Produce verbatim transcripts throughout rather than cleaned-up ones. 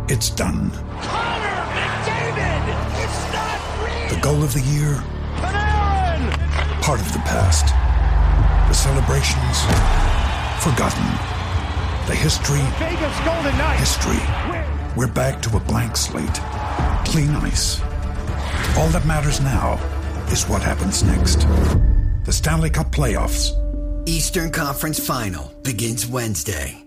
It's done. Connor McDavid! It's not real! The goal of the year? Panarin! Part of the past. The celebrations? Forgotten. The history? Vegas Golden Knights! History. We're back to a blank slate. Clean ice. All that matters now is what happens next. The Stanley Cup Playoffs. Eastern Conference Final begins Wednesday.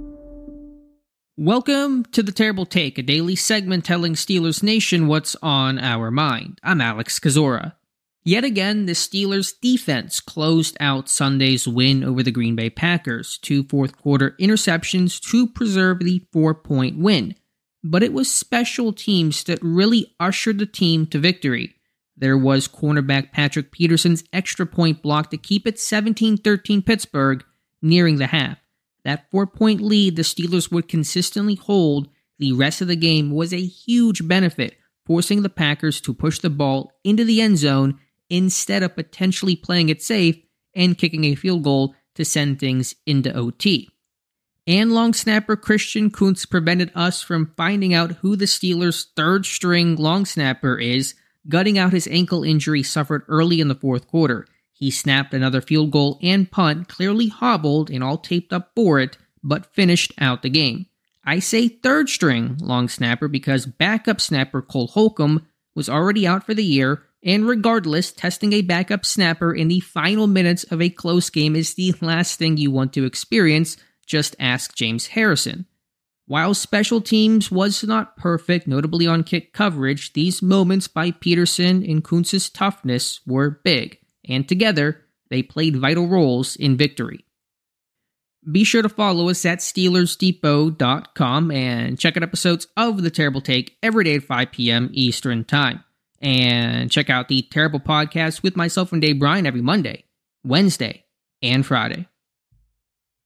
Welcome to The Terrible Take, a daily segment telling Steelers Nation what's on our mind. I'm Alex Kozora. Yet again, the Steelers' defense closed out Sunday's win over the Green Bay Packers, two fourth-quarter interceptions to preserve the four-point win. But it was special teams that really ushered the team to victory. There was cornerback Patrick Peterson's extra point block to keep it seventeen thirteen Pittsburgh nearing the half. That four-point lead the Steelers would consistently hold the rest of the game was a huge benefit, forcing the Packers to push the ball into the end zone instead of potentially playing it safe and kicking a field goal to send things into O T. And long snapper Christian Kuntz prevented us from finding out who the Steelers' third-string long snapper is, gutting out his ankle injury suffered early in the fourth quarter. He snapped another field goal and punt, clearly hobbled and all taped up for it, but finished out the game. I say third-string long snapper because backup snapper Cole Holcomb was already out for the year, and regardless, testing a backup snapper in the final minutes of a close game is the last thing you want to experience. Just ask James Harrison. While special teams was not perfect, notably on kick coverage, these moments by Peterson and Kuntz's toughness were big, and together, they played vital roles in victory. Be sure to follow us at Steelers Depot dot com and check out episodes of The Terrible Take every day at five p.m. Eastern Time. And check out the Terrible Podcast with myself and Dave Bryan every Monday, Wednesday, and Friday.